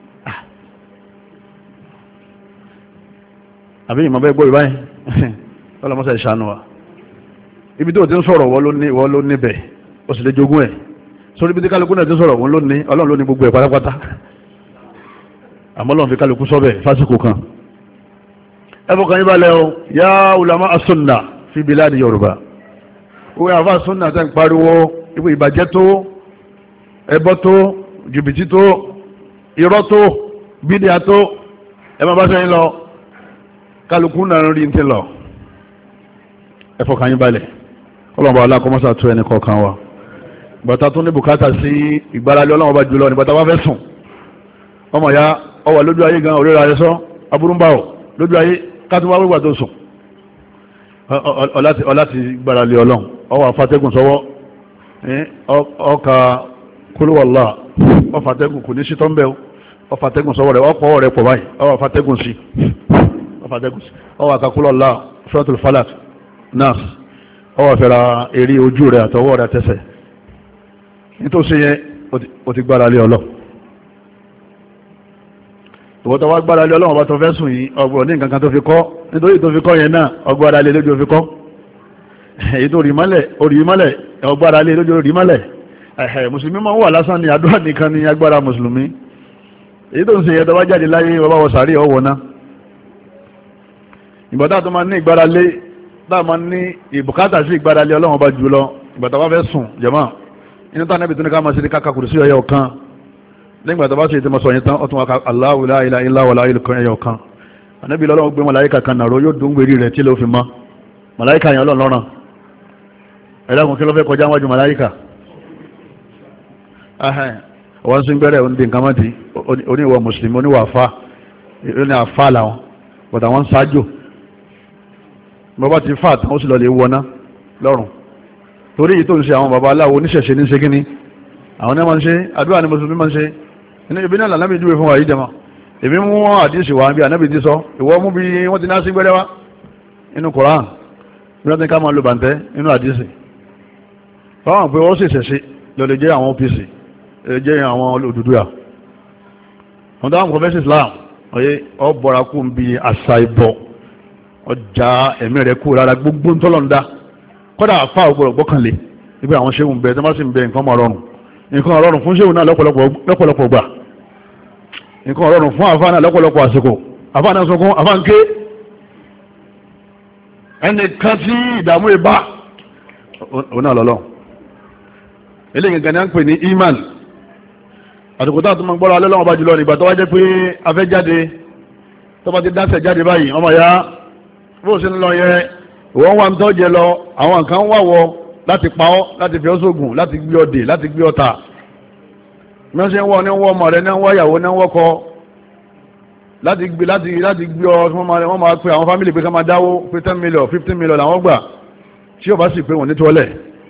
àbí ìmọ̀ bẹ́ẹ̀ gbọ́ ìbáyìí ọlọ́mọṣẹ́ ìṣàánú wa ibi tó ti ń sọ̀rọ̀ wọ́n ló níbẹ̀ ó sì lè jogún ẹ̀ sórí bí tí kálukú náà ti sọ̀rọ̀ wọn lónìí ọlọ́run ló ní gbogbo ẹ̀ pátápátá àmọ́ ọlọ́run fi kálukú sọ́bẹ̀ fásitì kan ẹfọ́ kan yí balẹ̀ o yá ulama as-sunna fi biladi Yorùbá ó yà fà sunna tẹ́ ń pariwo ipò ìbàjẹ́ tó ẹbọ tó jìbìtì tó irọ́ tó bídíà tó ẹ máa bá sẹ́yìn lọ kálukú náà rí ti lọ ẹ fọkàn yín balẹ̀ ọlọ́run bá aláàkọ́mọ́sà tó ẹnì kọ̀ọ̀kan wa bàtà tó ní bùkátà sí ìgbáralé ọlọ́run bá jùlọ ní bàtà wá fẹ́ sùn ọmọ ya ọwà lójú ayé gan òrèrà rẹ sọ aburú ń bá ọ lójú ayé káàtó wá wíwà tó sùn ọláti gbáralé ọlọ́run ọwà fatẹ́gùn sọwọ́ ọkà kúlúwọ̀lá ọfàtẹ́gùn kò ní sí tọ́ḿbẹ́ ọfàtẹ́gùn sọwọ́ rẹ̀ ọpọ̀ rẹ̀ pọ̀ báyìí ọwà fatẹ́gùn sí ọwà kakúlọ̀lá suratul falak nas ọwà fẹ́ra eré ojú rẹ̀ àtọwọ́ rẹ̀ àtẹsẹ̀ nítòsí yẹn ó ti gbáralé ọlọ́run ìwọ́tọ̀ wá gbára lé ọlọ́run bá tó fẹ́ sùn yìí ọgbọ̀n ní nǹkan kan tó fi kọ́ nítorí tó fi kọ́ yẹn náà ọgbára lé lójú fi kọ́ èyí tó rí mọ́lẹ̀ ọgbára lé lójú rí mọ́lẹ̀ mùsùlùmí máa ń wà lásán ní àdúrà nìkan ní agbára mùsùlùmí èyí tó ń ṣe yẹn tó bá jáde láyé bàbá wọ sàárì ọwọ́ náà ìbọ̀tá tó máa ní ìgbára lé tá máa ní ìbùkátà sí ìgbára lé ọlọ́run bá jù lọ ìbọ̀tá wá fẹ́ sùn jàmáà inú tá nẹ́bì tó ní ká máa ṣe ní kákàkùrù sí ọyọ kan nígbà tó bá ṣe ìtẹ́mọ̀ sọ yẹn tán ọtún wákà Allahu la ilaha illa huwal hayyul qayyum ẹyọ kan ànábì lọ́lọ́wọ́ gbé màláíkà kan nàró yóò dún gbèrí rẹ̀ tí ló fi mọ́ màláíkà yẹn ọlọ́run lọ́ràn ẹ̀dàkùn kí ló fẹ́ kọjá wájú màláíkà wọ́n sí gbẹ́rẹ̀ òǹdí nǹkan mọ́tí oníwọ̀ mùsùlùmí oníwọ̀ àfá ní àfá làwọn bọ̀tà wọ́n sáájò bọ́bá ti fà tán ó sì lọ lè wọná lọ́rùn torí yìí tó ń ṣe àwọn bàbá aláwo oníṣẹ̀ṣe ní ṣe kíní àwọn náà máa ń ṣe àdúrà ní mùsùlùmí máa ń ṣe ibi náà lànàbì júwe fún wa yìí jẹma èmi mú wọn àdíṣì wa bí ànábì ti sọ ìwọ mú bí wọ́n ti ná sí gbẹ́rẹ́ wá inú koran bí wọ́n ti ká máa lo bàǹtẹ́ inú àdíṣì fáwọn pé wọ́n sì ṣẹ̀ṣẹ̀ lọ lè jẹ́ àwọn OPC lè jẹ́ àwọn Odùduwà wọn tó wà mú fẹ́sì Islam ọyẹ ọ bọ̀ra kú bí àṣà ìbọ̀ ọjà ẹ̀mí rẹ̀ kú rárá gbogbo ń tọ́lọ̀ ń dá kọ́dà àfa ògbọ̀rọ̀ gbọ́kànlé ibi àwọn ṣéwù ń bẹ tó má sì ń bẹ nǹkan máa rọrùn nǹkan ọ̀rọ̀rùn fún ṣéwù náà lọ́pọ̀lọpọ̀ gbà nǹkan ọ̀rọ̀rùn fún àfáà náà lọ́pọ̀lọpọ̀ àsìkò àfáà náà sọkún àfáà ń ké ẹnìkan tí ìdààmú ìbá òun náà lọ́lọ́ eléyìí gangan ni a ń pè ní iman àsìkò táà tó máa gbọ́ra alẹ́ lọ́wọ́ bá jùlọ nígbà tó wá jẹ́ pé afẹ́ jáde tó bá ti dáṣẹ̀ jáde báyìí ọmọ ya bó ṣe ń lọ yẹ ìwọ́n wà ń tọ́jẹ lọ àwọn nǹkan wà wọ láti pa ọ́ láti fi ọ́ sógun láti gbé ọ dè láti gbé ọ ta mẹ́sẹ̀ ń wọ́ ní wọ́ ọmọ rẹ̀ ní wọ́ ìyàwó ní wọ́kọ láti gbé ọ wọ́n máa pe àwọn fámìlì pé ká máa dáwó pé 10 million 15 million làwọn gbà tí ó bá sì pé wọ́n ní tọ́lẹ̀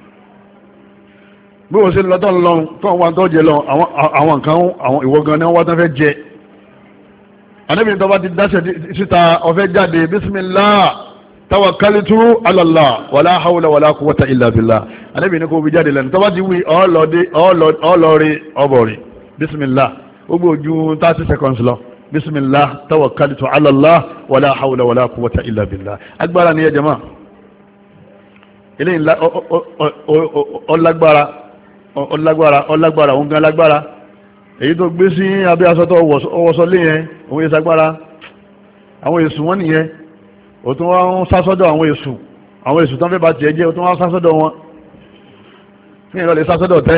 bí wọ́n ṣe ń lọ́tọ́ lọ tó wọ́n tó jẹ lọ àwọn nǹkan àwọn ìwọ gan ni wọ́n tán fẹ́ jẹ anábìnrin tó bá ti dáṣẹ̀ síta ọ̀fẹ́ jáde bismillah tawakalitu ala Allah wala hawla wala quwwata illa billah anábìnrin kò fi jáde lẹ́nu tó bá ti wí ọlọ́ọ̀rẹ́ ọbọ̀rẹ́ bismillah gbogbo ojú 30 seconds lọ bismillah tawakalitu ala Allah wala hawla wala quwwata illa billah agbára ni ẹ jama ilé ọlágbára òun gan lágbára èyí tó gbé sí abẹ́ aṣọ tó ọwọ́sọ lé yẹn òun yẹ sagbára àwọn èsù wọ́n nìyẹn ó tún wá ń sásọ́dọ̀ àwọn èsù tán fẹ́ bá tiẹ̀ jẹ́ ó tún wá ń sásọ́dọ̀ wọn fún ìrọ̀ lè sásọ́dọ̀ tẹ́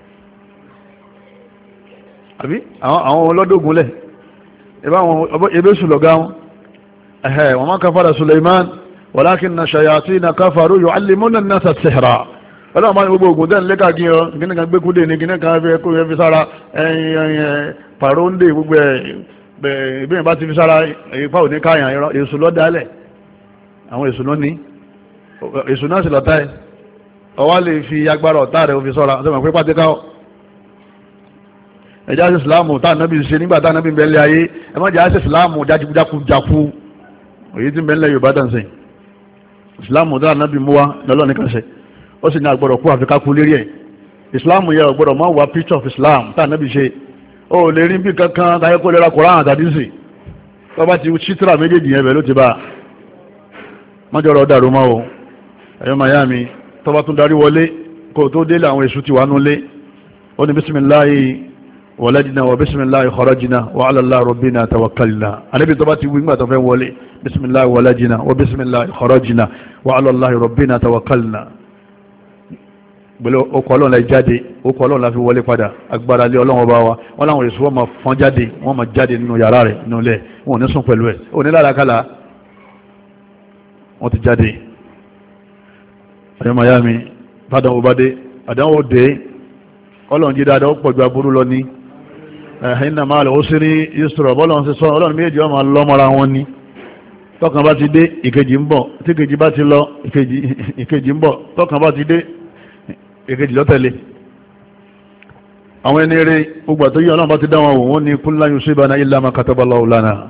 àbí àwọn ọlọ́dọ̀gúnlẹ̀ ebé sù lọ̀gá wọn wọ́n máa kafara Suleiman walakinna shayatina kafaru yu'allimuna an-nasa as-sihra ọlọ́run máa ní gbogbo ògùn tẹ́ ń lékà kí ọ gíní kan gbé kúdé ní gíní kan fẹ́ kó fi sára pàróńdè gbogbo ìbéyìn bá ti fi sára ìpá òní káyàn èsù lọ́dálẹ̀ àwọn èsù lónìí èsù náà sì lọ́tá ẹ̀ ọwá lè fi agbára ọ̀tá rẹ̀ fi sọ́ra ọ̀tọ́ pé pàtẹ́ká ọ ẹjá sí ìsìláàmù tá ànábì ṣe nígbà tá ànábì bẹ́ẹ̀lẹ̀ ayé ẹ má jẹ́ sí ìsìláàmù jákujáku èyí tí bẹ́ẹ̀lẹ̀ Yorùbá dàn sí ìsìláàmù tá ànábì mú wa lọ́lọ́ nìkan ṣe ó sì ní agbọ́dọ̀ kú àfikà kú lérí ẹ̀ ìsìláàmù yẹ ọgbọ́dọ̀ máa wà picture of Islam tá ànábì ṣe ó lè rí bí kankan táyé kó lera Koran àtàdísì tó bá ti ṣítírà méjèèjì yẹn bẹ̀ ló ti bá mọ́jọ́rọ̀ dàrú mọ́ o ẹ̀yọ́ miami tó bá tún darí wọlé kó tó délé àwọn èṣù ti wà nulé ó ní bisimilahi walajna wa bisimilahi kharajna wa ala Allah rabbina tawakkalna ànábì tó bá ti wí nígbà tó fẹ́ wọlé bisimilahi walajna wa bisimilahi kharajna wa ala Allah rabbina tawakkalna gbẹ̀lẹ̀ ọkọ̀ ọlọ́run la jáde ọkọ̀ ọlọ́run la fi wọlé padà agbára lé ọlọ́run ọba wa wọ́n láwọn èso wọ́n ma fọ́n jáde wọ́n ma jáde nínú yàrá rẹ̀ nínú ilẹ̀ wọn ò ní sùn pẹ̀lú ẹ̀ ò ní lárakálà wọ́n ti jáde ẹ̀yọ́ miami bádánwò bá dé àdánwò dé ọlọ́run jí dáadáa ó pọ̀jù aburú lọ ní inna ma'al usri yusra bọ́lọ́run ti sọ ọlọ́run méjì ọmọ lọ́mọ́ra wọn ní tọ́kàn bá ti dé ìkejì ń bọ̀ tí ìkejì bá ti lọ ìkejì ń bọ̀ tọ́kàn bá ti dé ìkejì lọ́tẹ̀lé àwọn ẹni rẹ̀ gbogbo àtọ́yí ọlọ́run bá ti dá wọn wò wọ́n ní kullu yusibana illa ma kataballahu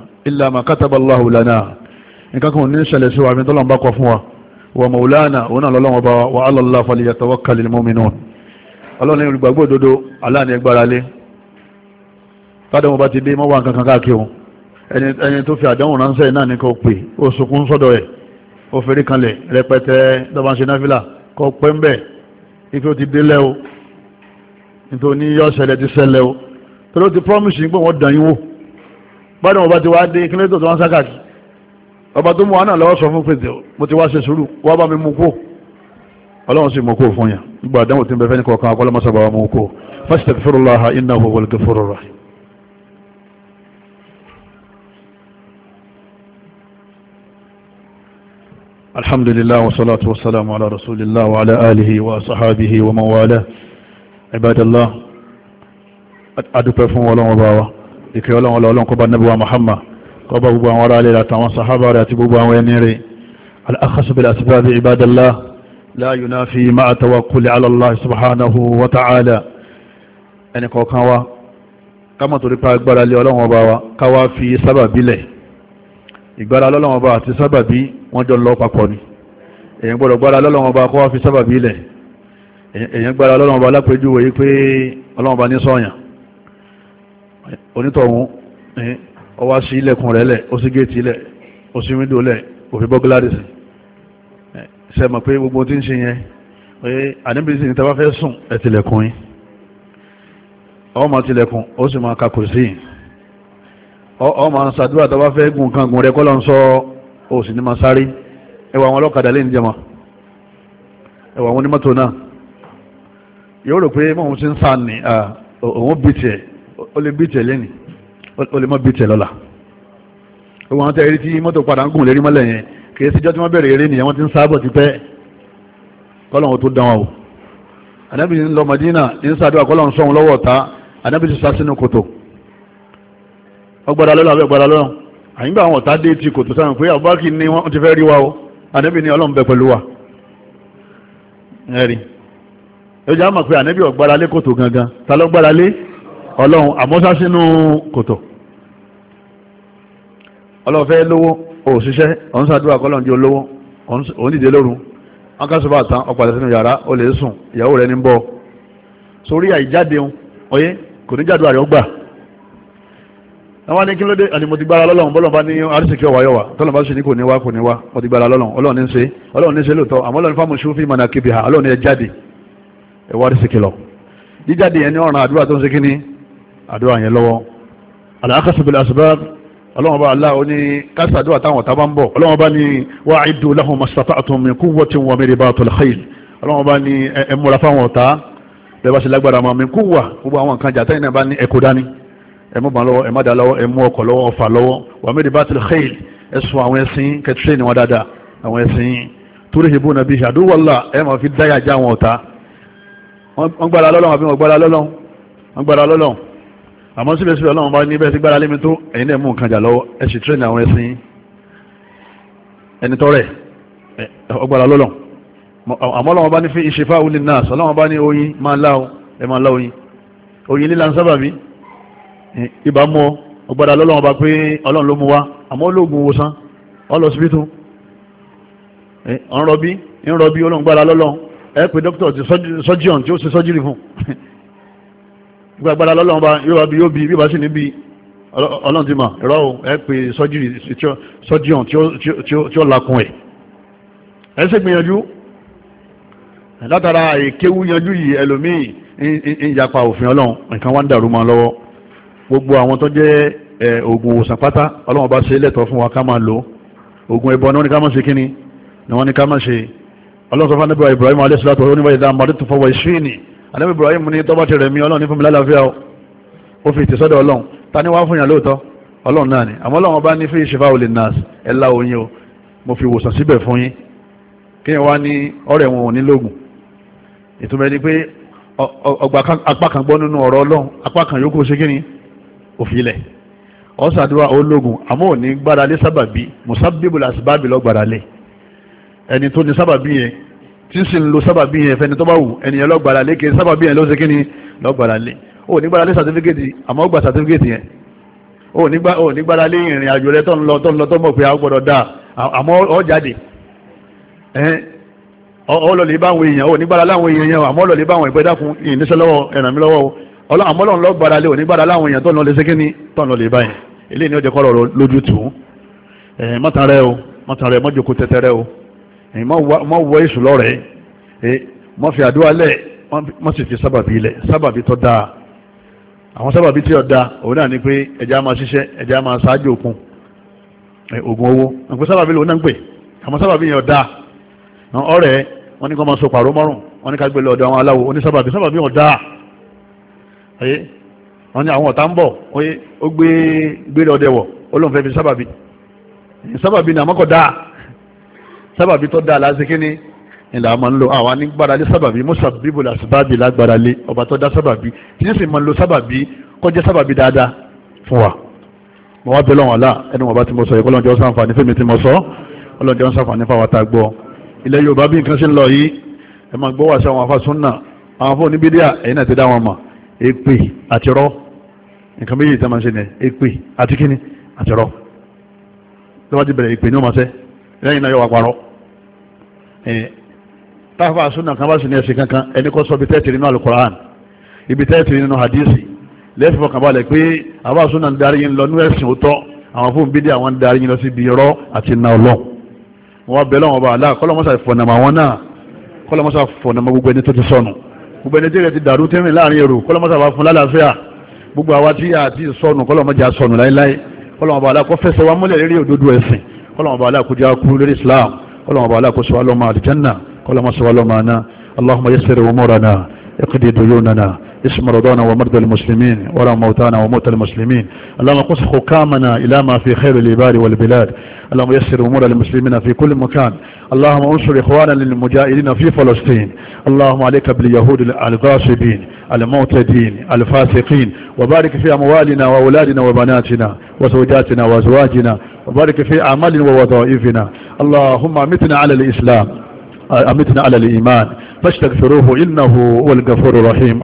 lana nǹkan kan ní ṣẹlẹ̀ sí wa mi tọ́lọ́run bá kọ fún wa wa maulana òun náà lọ́lọ́wọ́ bá wa ala Allah falyatawakkalil mu'minun ọlọ́run ní olùgbàgbọ́ òdodo aláàní ẹgbára lé tádẹ́wọ̀n bá ti dé mọ́wàá nǹkan kan káàkiri ẹni tó fi àdánwò ránṣẹ́ náà ní kò pè ó sunkún sọ́dọ̀ ẹ̀ ó fẹ́rí kanlẹ̀ rẹpẹtẹ lọ́bàá ṣe náfìlà kọ́ pẹ́ ń bẹ̀ ife ó ti dé lẹ́ o nítorí ní yọ́ ṣẹlẹ̀ ti ṣẹlẹ̀ o tó ló ti promise ní pé wọ́n dàn yín wò bádẹ́ wọn bá ti wá dé kílẹ̀ tó wọ́n sákàkì ọba tó mú wa náà lọ́wọ́ sọ fún pèsè mo ti wá ṣe sùúrù wá bá mi mú kó ọlọ́run sì mú kó fún yàn nígbà àdánwò tí ń bẹ fẹ́ ní kọ̀ọ̀kan akọ́lọ́mọsọ̀bà wa mú kó fastaghfirullaha innahu huwal ghafurur rahim. alhamdulillah wa salatu wa salamu ala rasulillah wa ala alihi wa sahabihi wa man wala ibadallah adúpẹ́ fún ọlọ́run ọba wa ìkẹ́ ọlọ́run kó bá nabi wa muhammad kó bá gbogbo àwọn ará ilé àtàwọn sahaba rẹ̀ àti gbogbo àwọn ẹni rẹ̀ al-akhas bil asbab ibadallah la yunafi ma'a tawakkuli ala Allah subhanahu wa ta'ala ẹni kọ̀ọ̀kan wa ká má torí pa agbára lé ọlọ́run ọba wa ká wá fi sábàbí lẹ̀ ìgbára lọ́lọ́run ọba àti sábàbí wọ́n jọ lọ papọ̀ ni èyàn gbọ́dọ̀ gbára lọ́lọ́run ọba kó wá fi sábàbí lẹ̀ èyàn gbára lọ́lọ́run ọba lápẹjúwe yí pé ọlọ́run ọba ní sọ́ọ̀yàn onítọ̀hún ó wá sí ilẹ̀kùn rẹ̀ lẹ̀ ó sí géètì lẹ̀ ó sí wíńdò lẹ̀ òfin bọ́gílárì sí ṣe mọ̀ pé gbogbo tí ń ṣe yẹn pé àníbìsí ní tẹ́wọ́ fẹ́ sùn ẹ̀ tilẹ̀kùn yín ọmọ tilẹ̀kùn ó sì máa ka kùrùsí yìí ọmọ ṣàdúrà tẹ́wọ́ fẹ́ gùn kan gùn rẹ kọ́ lọ ń sọ ó sì ní máa sáré ẹwà àwọn ọlọ́kadà lè ń jẹmọ́ ẹwà àwọn onímọ́tò náà yóò rò pé mọ̀ ti ń sá ní òun bí tiẹ̀ ó lè bí tiẹ̀ lẹ́nìí ó lè mọ́ bí tiẹ̀ lọ́la gbogbo àwọn tẹ́rí tí mọ́tò padà ń gùn lérí mọ́lẹ̀ yẹn kìí síjọ́ tí wọ́n bẹ̀rẹ̀ eré nìyẹn wọ́n ti ń sáábọ̀ ti pẹ́ kọ́lọ̀wọ́ tó dán wa o Ànábì ń lọ Madina ń sàdúrà kọ́lọ̀wọ́ sọ́hun lọ́wọ́ ta Ànábì ti sá sínú kòtò ọgbàdà lọ́lọ́ àbẹ́gbàdà lọ́rùn àyígbà àwọn ọ̀tá dé ti kòtò sáwọn pé Abubakar ni wọ́n ti fẹ́ rí wa o Ànábì ni Ọlọ́run bẹ pẹ̀lú wa ẹ̀rí ẹjọ́ àmọ̀ pé Ànábì ọ̀gbàdà lé kòtò gangan ta ló gbàdà lé Ọlọ́run àmọ́sá sínú kòtò Ọlọ́run fẹ́ lówó òṣìṣẹ́ ọ̀n sàdúrà kọ́lọ̀ ní olówó òun dìde lóru akásùbà tán ọ̀pàdé sínú yàrá ó lè sùn ìyàwó rẹ̀ ní bọ́ sórí àìjáde oyé kò ní jàdúrà rẹ̀ ó gbà àwọn ní kí ló dé àti mo ti gbára lọ́lọ́run bọ́lọ̀ bá ní arísìkí ọ̀wáyọ̀wà tọ́lọ̀ bá sì ní kò ní wá mo ti gbára lọ́lọ́run Ọlọ́run ní ṣe lóòótọ́ àmọ́ Ọlọ́run fáwọn ṣúfì mọ̀nà kíbi ha Ọlọ́run ní ẹ jáde ẹ wá arísìkí lọ jíjáde yẹn ní ọ̀ràn àdúrà tó ń ṣe kíní àdúrà yẹn lọ́wọ́ al-akhas bil asbab ọlọ́wọ́n bá aláwọ̀ ní kásàdúwà táwọn tàbá ń bọ̀ ọlọ́wọ́n bá ní wa'iddu lahum mastata'tum min quwwatin wa min ribatil khayl ọlọ́wọ́n bá ní ẹmúra fáwọn ọ̀tá bẹ́bá sí lágbára ma min quwwa gbogbo àwọn nǹkan jàtá ìnà bá ní ẹkù dání ẹmú bàn lọ́wọ́ ẹmádà lọ́wọ́ ẹmú ọkọ̀ lọ́wọ́ ọfà lọ́wọ́ wa min ribatil khayl ẹsùn àwọn ẹṣin kẹtìrẹ́ ni wọ́n dáadáa àwọn ẹṣin turhibuna bihi aduwallah ẹ máa fi dáyà já àwọn ọ̀tá wọ́n gbára lọ́lọ́run àbí wọ́n gbára lọ́lọ́run àmọ́ síbẹ̀síbẹ̀ ọlọ́run bá ní bẹ́ẹ̀ sí gbára lémi tó ẹ̀yin náà mú nǹkan jà lọ́wọ́ ẹ sì tírẹ̀nì àwọn ẹ̀sìn ẹni tọ́rẹ̀ ọgbàrá lọ́lọ́ àmọ́ ọlọ́run bá ní fi ìṣẹ́fà ulil nas ọlọ́run bá ní oyin máa láò ẹ máa lá oyin líla ń sábà bí ibà mọ́ ọgbàrá lọ́lọ́run bá pé ọlọ́run ló mú wa àmọ́ olóògùn wòsàn ọlọ́sibítù ọ̀nrọ̀bí ọlọ́run gbára lọ́lọ́run ẹ pé dókítà ti sọ́jíọ̀n tí ó ṣe sọ́jírì fún gbàgbàrà lọ́lọ́run bá yóò bí bá sì níbi ọlọ́run ti mà ẹ̀rọ ẹ pé sọ́jíọ̀n tí ó lakun ẹ̀ ẹ sì gbìyànjú látara ìkéwú yanjú yìí ẹlòmíì ń yapa òfin ọlọ́run nǹkan wá ń dàrú mọ́ lọ́wọ́ gbogbo àwọn tó jẹ́ oògùn òsàn pátá ọlọ́run bá ṣe lẹ́tọ̀ọ́ fún wa ká máa lò oògùn ẹbọ ní wọ́n ní ká máa ṣe kíní ni wọ́n ní ká máa ṣe ọlọ́run sọ fún anábìá Ibrahim alayhi salatu wa ní ìdá àmàdé tó fọwọ́ ìṣúìnì anábì Ibrahim ní tọ́bá ti rẹ̀ mí ọlọ́run ní fún mi lálàáfíà ó fi ìtìsọ́dọ̀ ọlọ́run ta ní wá fún yàn lóòótọ́ ọlọ́run náà ni àmọ́ ọlọ́run bá ní fi shifa ulin nas ẹ̀lá oyin o mo fi wòsàn síbẹ̀ fún yín kíyàn wá ní ọ̀rẹ́ wọn ò ní lóògùn ìtumọ̀ ẹni pé ọgbà apá kan gbọ́ nínú ọ̀rọ̀ Ọlọ́run apá kan yòókù ṣe kíni òfìlẹ̀ ọ̀sàdúrà ológun àmọ́ òní gbáralé sábàbí musabbibul asbabi lọ gbáralé ẹni tó ní sábàbí yẹn tí ń sì ń lo sábàbí yẹn fẹni tó bá wù ẹnìyẹn lọ gbáralé kí sábàbí yẹn ló ṣe kíni lọ gbáralé òní gbáralé sàtífíkẹ́tì àmọ́ ó gba sàtífíkẹ́tì yẹn òní gbáralé ìrìn àjò rẹ tó ń lọ tó mọ̀ pé a gbọ́dọ̀ dáa àmọ́ ọ jáde ọlọ́lẹ̀ bá àwọn èèyàn òní gbáralé àwọn èèyàn yẹn àmọ́ ọlọ́lẹ̀ bá àwọn ìpẹ́dá fún ìníṣẹ́ lọ́wọ́ ẹ̀ràn mi lọ́wọ́ àmọ́ ọlọ́run lọ gbáralé òní gbáralé àwọn èèyàn tó ń lọ lé ṣe kíni tó ń lọ lè báyìí ilé ní ọjọ́ kọ́rọ̀ lójútù mọ́tàrẹ́ o mọ́tàrẹ́ mọ́jòkó tẹ́tẹ́rẹ́ o mọ́ wọ èṣù lọ́rẹ̀ẹ́ mọ́ fi àdúrà lẹ̀ mọ́ sì fi sábàbí lẹ̀ sábàbí tó dáa àwọn sábàbí tí ó dáa òun náà ni pé ẹja máa ṣiṣẹ́ ẹja máa ṣáájú òkun ògùn owó àpò sábàbí lòun náà ń pè àwọn sábàbí yẹn ọ̀dá ọ̀rẹ́ wọn ní kọ́ máa so pàrọ̀ mọ́rùn wọn ní ká gbé lọ ọ̀dọ̀ àwọn aláwo onísábàbí sábàbí ọ̀dá wọ́n ní àwọn ọ̀tá ń bọ̀ ó gbé ọdẹ wọ̀ olóhùn fẹ́ fi sábàbí ní àmọ́kọ̀ dáa sábàbí tó dáa láti kíní ìlà àmọ́ ń lo àwọn anígbára lé sábàbí musabbibul asbabi lágbára lé ọba tó dá sábàbí tí ní sì máa ń lo sábàbí kọjá sábàbí dáadáa fún wa mo wá bẹ́lọ̀ wọn lá ẹni wọn bá ti mọ sọ ìkọlọ́n jọ sáǹfààní fẹ́mi ti mọ sọ ọlọ́jọ́ sáǹfààní fáwọn tá a gbọ́ ilẹ̀ Yorùbá bí nǹkan ṣe ń lọ yìí ẹ máa gbọ́ wá sí àwọn afásúnà àwọn fún oníbídíà ẹ̀yin náà ti dá wọn mọ̀ èpè àti rọ́ nǹkan méjì tẹ́ máa ń ṣe ní èpè àti kíní àti rọ́ tó bá ti bẹ̀rẹ̀ èpè ní ọmọ sẹ́ lẹ́yìn náà yọ wà parọ́ táfà súnà kan bá sì ní ẹ̀sìn kankan ẹni kọ́ sọ ibi tẹ́ẹ̀tì nínú alukoran ibi tẹ́ẹ̀tì nínú hadisi lẹ́fì fọkàn balẹ̀ pé àbá súnà ń darí yín lọ ní ẹ̀sìn òótọ́ àwọn fún bídí àwọn ń darí yín lọ sí ibi irọ́ àti iná ọlọ́run wọn bẹ̀ lọ́wọ́ bá aláà kọ́lọ́mọ́sà fọ̀nàmọ́ àwọn náà kọ́lọ́mọ́sà fọ̀nàmọ́ gbogbo ẹni tó ti sọnù gbogbo ẹni tí rẹ̀ ti dàrú tẹ́rìn láàrin èrò kọ́lọ́mọ́sà bá fún lálàáfíà gbogbo àwa tí a ti sọnù kọ́lọ́mọ́jà sọnù láíláí kọ́lọ́mọ́bà aláà kọ́ fẹsẹ̀ wa múlẹ̀ lérí òdodo ẹ̀sìn kọ́lọ́mọ́bà aláà kó jẹ́ akú lórí Islam kọ́lọ́mọ́bà aláà kó sọ wá lọ́mọ àlùjánnà kọ́lọ́mọ́ sọ wá lọ́mọ àná Allahumma yassir umurana اقضي ديوننا اسم مرضانا ومرضى المسلمين ولا موتانا وموتى المسلمين اللهم قص حكامنا إلى ما في خير العباد والبلاد اللهم يسر أمور المسلمين في كل مكان اللهم انصر إخوانا للمجاهدين في فلسطين اللهم عليك باليهود الغاصبين المعتدين الفاسقين وبارك في أموالنا وأولادنا وبناتنا وزوجاتنا وأزواجنا وبارك في أعمالنا ووظائفنا اللهم أمتنا على الإسلام أمتنا على الإيمان فاستغفروه إنه هو الغفور الرحيم